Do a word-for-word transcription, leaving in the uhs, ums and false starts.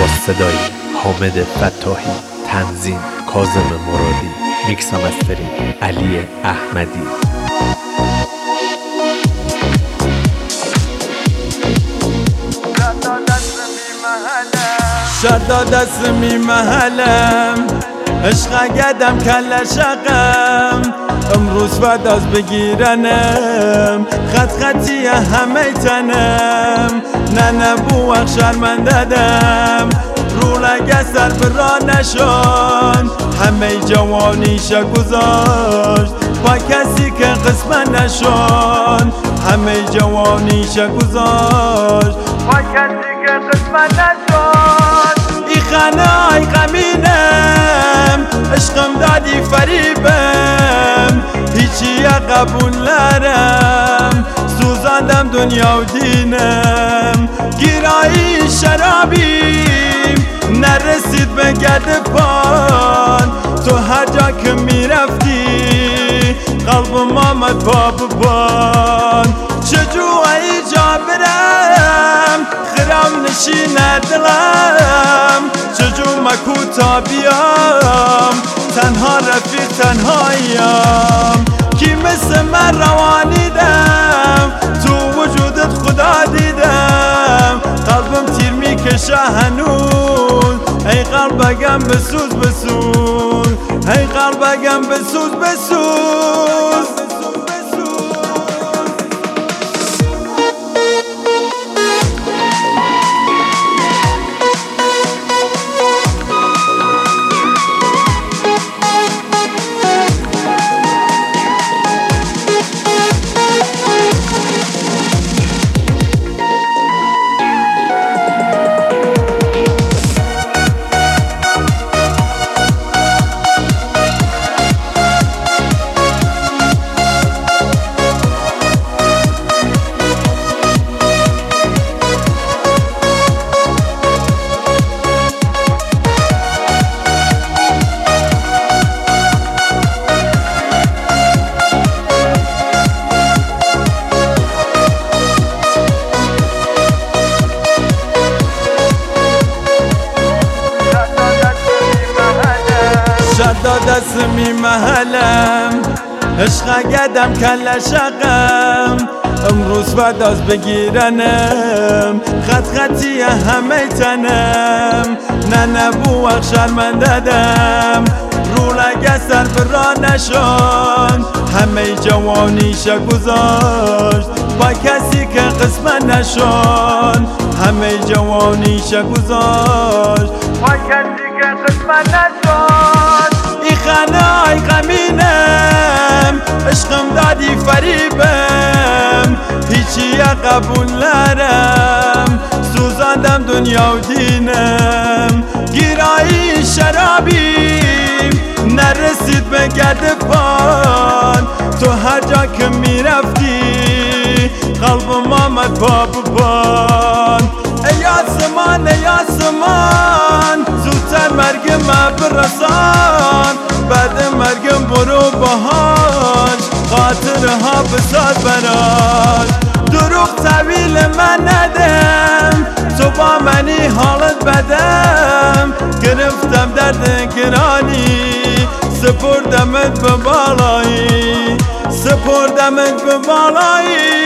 با صدای حامد فتاحی، تنظیم کاظم مرادی، میکس و مسترینگ علی احمدی. شد دست می محلم عشق گدم کل شقم امروز فداز بگیرنم خط خطی همه تنم نه نبوخ شرمنده دم رو لگه سر برا نشان همه جوانیش گذاشت با کسی که قسمت نشان همه جوانیش گذاشت با کسی که قسمت نشان ای خنای غمینم عشقم دادی فریبم هیچی قبول نرم سوزاندم دنیا و دینم گیرایی شرابیم نرسید به گرد پان تو هر جا که میرفتی قلبم آمد پا بان چجوری جا برم خرام نشین دلم چجور مکوتا بیام تنها رفیق تنهایم کی مثل من روانیدم تو وجودت خدا دیدم قلبم تیر میکشه هنوز ای قلبگم بسوز بسوز ای قلبگم بسوز بسوز شد دست می محلم عشق گدم کل شقم امروز فداز بگیرنم خط خطی همه تنم نه نبوخ شرمنده دم رو لگه سر برا نشان همه جوانیش گذاشت با کسی که قسمت نشان همه جوانیش گذاشت با کسی که قسمت نشان ای خنای غمینم عشقم دادی فریبم هیچی قبول نرم سوزاندم دنیا و دینم گیرایی شرابیم نرسید به گرد پان تو هر جا که میرفتی قلبم آمد پا بان ای آسمان ای آسمان زودتر مرگم برسان بعد مرگم برو باهاش خاطرها بساز براش دروغ طویل من ندم تو با منی حالت بدم گرفتم درد گرانی سپردمت به بالایی سپردمت به بالایی